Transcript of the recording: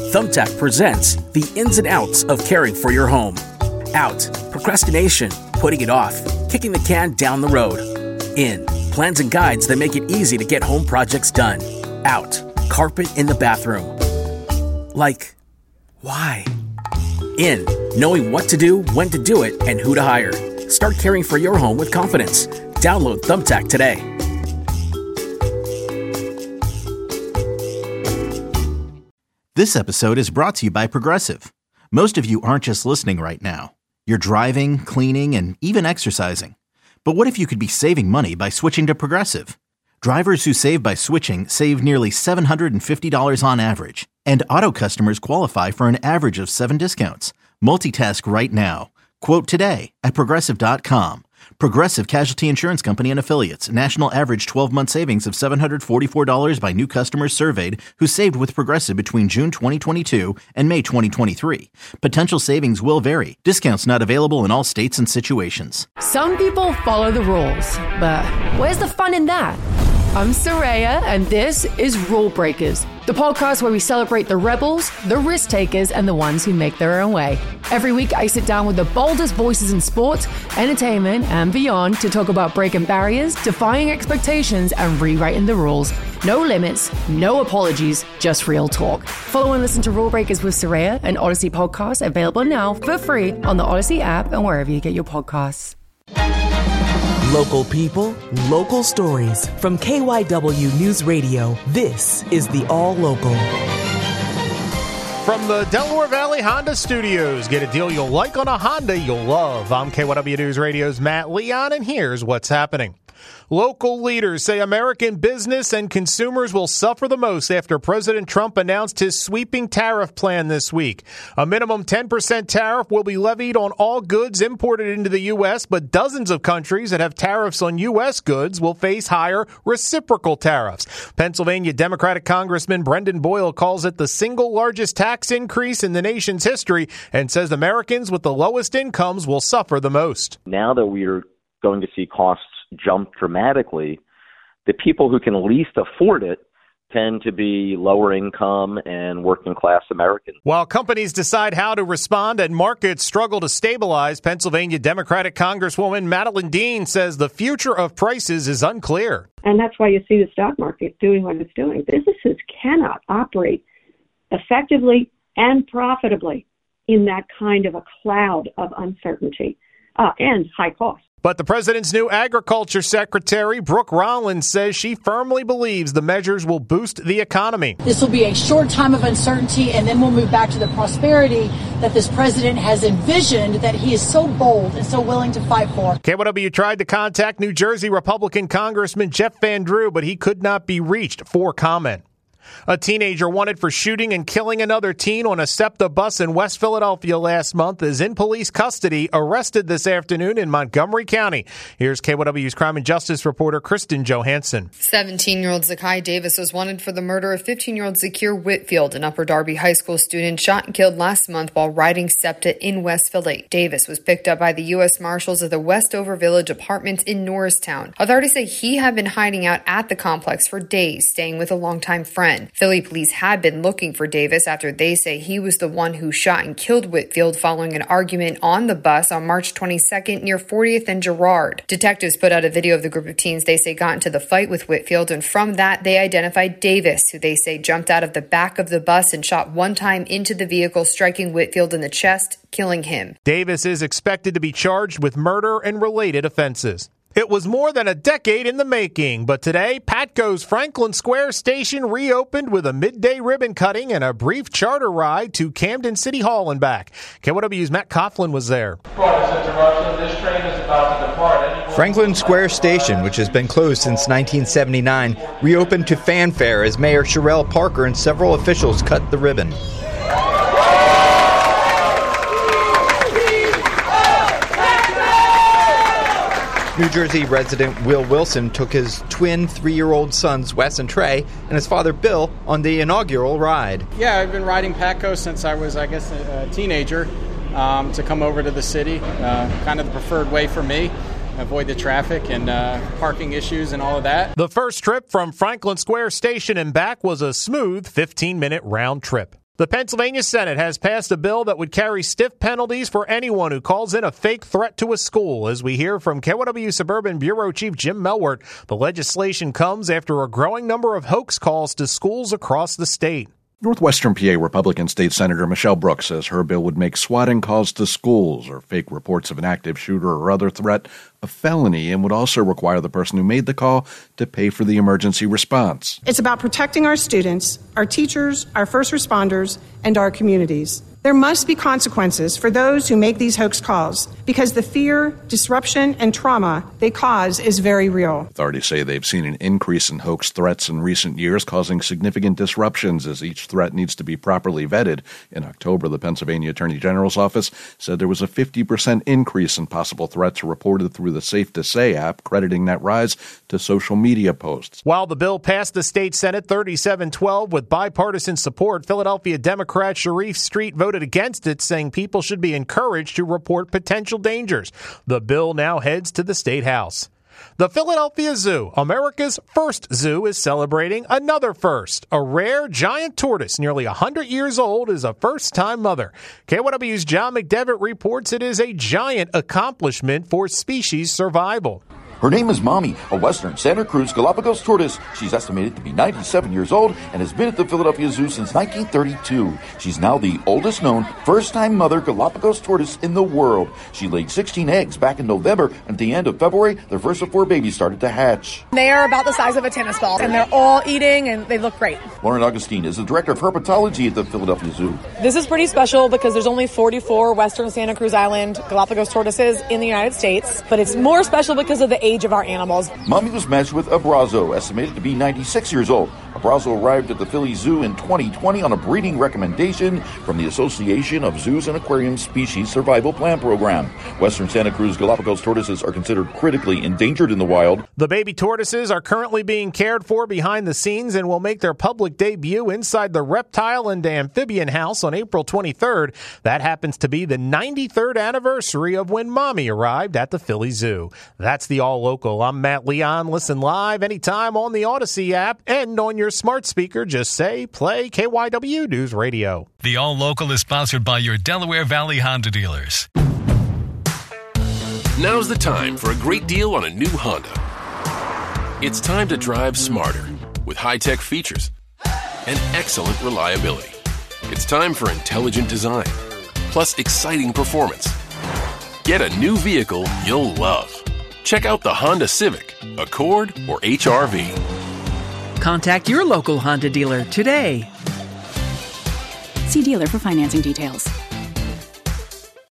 Thumbtack presents the ins and outs of caring for your home. Out, procrastination, putting it off, kicking the can down the road. In, plans and guides that make it easy to get home projects done. Out, carpet in the bathroom. Like, why? In, knowing what to do, when to do it, and who to hire. Start caring for your home with confidence. Download Thumbtack today. This episode is brought to you by Progressive. Most of you aren't just listening right now. You're driving, cleaning, and even exercising. But what if you could be saving money by switching to Progressive? Drivers who save by switching save nearly $750 on average. And auto customers qualify for an average of 7 discounts. Multitask right now. Quote today at Progressive.com. Progressive Casualty Insurance Company and Affiliates. National average 12-month savings of $744 by new customers surveyed who saved with Progressive between June 2022 and May 2023. Potential savings will vary. Discounts not available in all states and situations. Some people follow the rules, but where's the fun in that? I'm Soraya, and this is Rule Breakers, the podcast where we celebrate the rebels, the risk takers, and the ones who make their own way. Every week, I sit down with the boldest voices in sports, entertainment, and beyond to talk about breaking barriers, defying expectations, and rewriting the rules. No limits, no apologies, just real talk. Follow and listen to Rule Breakers with Soraya, an Odyssey podcast available now for free on the Odyssey app and wherever you get your podcasts. Local people, local stories. From KYW News Radio, this is the All Local. From the Delaware Valley Honda Studios, get a deal you'll like on a Honda you'll love. I'm KYW News Radio's Matt Leon, and here's what's happening. Local leaders say American business and consumers will suffer the most after President Trump announced his sweeping tariff plan this week. A minimum 10% tariff will be levied on all goods imported into the U.S., but dozens of countries that have tariffs on U.S. goods will face higher reciprocal tariffs. Pennsylvania Democratic Congressman Brendan Boyle calls it the single largest tax increase in the nation's history and says Americans with the lowest incomes will suffer the most. Now that we're going to see costs jump dramatically, the people who can least afford it tend to be lower income and working class Americans. While companies decide how to respond and markets struggle to stabilize, Pennsylvania Democratic Congresswoman Madeline Dean says the future of prices is unclear. And that's why you see the stock market doing what it's doing. Businesses cannot operate effectively and profitably in that kind of a cloud of uncertainty and high cost. But the president's new agriculture secretary, Brooke Rollins, says she firmly believes the measures will boost the economy. This will be a short time of uncertainty, and then we'll move back to the prosperity that this president has envisioned, that he is so bold and so willing to fight for. KYW tried to contact New Jersey Republican Congressman Jeff Van Drew, but he could not be reached for comment. A teenager wanted for shooting and killing another teen on a SEPTA bus in West Philadelphia last month is in police custody, arrested this afternoon in Montgomery County. Here's KYW's crime and justice reporter Kristen Johansson. 17-year-old Zakai Davis was wanted for the murder of 15-year-old Zakir Whitfield, an Upper Darby High School student shot and killed last month while riding SEPTA in West Philly. Davis was picked up by the U.S. Marshals at the Westover Village Apartments in Norristown. Authorities say he had been hiding out at the complex for days, staying with a longtime friend. Philly police had been looking for Davis after they say he was the one who shot and killed Whitfield following an argument on the bus on March 22nd near 40th and Girard. Detectives put out a video of the group of teens they say got into the fight with Whitfield, and from that they identified Davis, who they say jumped out of the back of the bus and shot one time into the vehicle, striking Whitfield in the chest, killing him. Davis is expected to be charged with murder and related offenses. It was more than a decade in the making, but today, Patco's Franklin Square station reopened with a midday ribbon cutting and a brief charter ride to Camden City Hall and back. KYW's Matt Coughlin was there. This train is about to depart. Franklin Square Station, which has been closed since 1979, reopened to fanfare as Mayor Sherelle Parker and several officials cut the ribbon. New Jersey resident Will Wilson took his twin 3-year-old sons, Wes and Trey, and his father, Bill, on the inaugural ride. Yeah, I've been riding Patco since I was, a teenager to come over to the city. Kind of the preferred way for me. Avoid the traffic and parking issues and all of that. The first trip from Franklin Square Station and back was a smooth 15-minute round trip. The Pennsylvania Senate has passed a bill that would carry stiff penalties for anyone who calls in a fake threat to a school. As we hear from KYW Suburban Bureau Chief Jim Melwert, the legislation comes after a growing number of hoax calls to schools across the state. Northwestern PA Republican State Senator Michelle Brooks says her bill would make swatting calls to schools or fake reports of an active shooter or other threat a felony and would also require the person who made the call to pay for the emergency response. It's about protecting our students, our teachers, our first responders, and our communities. There must be consequences for those who make these hoax calls because the fear, disruption, and trauma they cause is very real. Authorities say they've seen an increase in hoax threats in recent years, causing significant disruptions as each threat needs to be properly vetted. In October, the Pennsylvania Attorney General's office said there was a 50% increase in possible threats reported through the Safe to Say app, crediting that rise to social media posts. While the bill passed the state Senate 37-12 with bipartisan support, Philadelphia Democrat Sharif Street voted against it, saying people should be encouraged to report potential dangers. The bill now heads to the State House. The Philadelphia Zoo, America's first zoo, is celebrating another first. A rare giant tortoise, nearly 100 years old, is a first-time mother. KYW's John McDevitt reports it is a giant accomplishment for species survival. Her name is Mommy, a western Santa Cruz Galapagos tortoise. She's estimated to be 97 years old and has been at the Philadelphia Zoo since 1932. She's now the oldest known first-time mother Galapagos tortoise in the world. She laid 16 eggs back in November, and at the end of February, their first of 4 babies started to hatch. They are about the size of a tennis ball, and they're all eating, and they look great. Lauren Augustine is the director of herpetology at the Philadelphia Zoo. This is pretty special because there's only 44 western Santa Cruz Island Galapagos tortoises in the United States, but it's more special because of the age of our animals. Mommy was matched with Abrazo, estimated to be 96 years old. Abrazo arrived at the Philly Zoo in 2020 on a breeding recommendation from the Association of Zoos and Aquariums Species Survival Plan Program. Western Santa Cruz Galapagos tortoises are considered critically endangered in the wild. The baby tortoises are currently being cared for behind the scenes and will make their public debut inside the Reptile and Amphibian House on April 23rd. That happens to be the 93rd anniversary of when Mommy arrived at the Philly Zoo. That's the All Local. I'm Matt Leon. Listen live anytime on the Odyssey app and on your smart speaker. Just say, play KYW News Radio. The All Local is sponsored by your Delaware Valley Honda dealers. Now's the time for a great deal on a new Honda. It's time to drive smarter with high-tech features and excellent reliability. It's time for intelligent design, plus exciting performance. Get a new vehicle you'll love. Check out the Honda Civic, Accord, or HR-V. Contact your local Honda dealer today. See dealer for financing details.